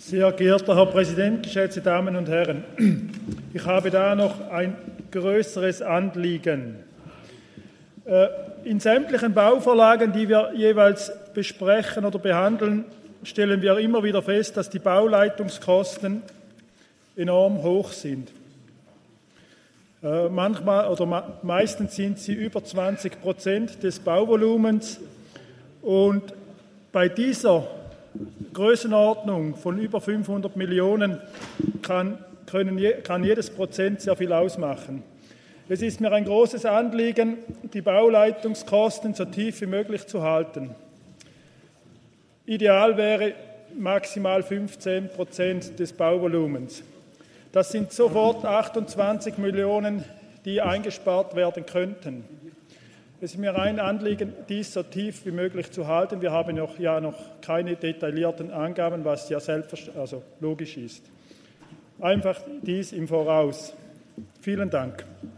Sehr geehrter Herr Präsident, geschätzte Damen und Herren, ich habe da noch ein größeres Anliegen. In sämtlichen Bauvorlagen, die wir jeweils besprechen oder behandeln, stellen wir immer wieder fest, dass die Bauleitungskosten enorm hoch sind. Meistens sind sie über 20% des Bauvolumens, und bei dieser Größenordnung von über 500 Millionen kann jedes Prozent sehr viel ausmachen. Es ist mir ein großes Anliegen, die Bauleitungskosten so tief wie möglich zu halten. Ideal wäre maximal 15% des Bauvolumens. Das sind sofort 28 Millionen, die eingespart werden könnten. Es ist mir ein Anliegen, dies so tief wie möglich zu halten. Wir haben noch keine detaillierten Angaben, was ja logisch ist. Einfach dies im Voraus. Vielen Dank.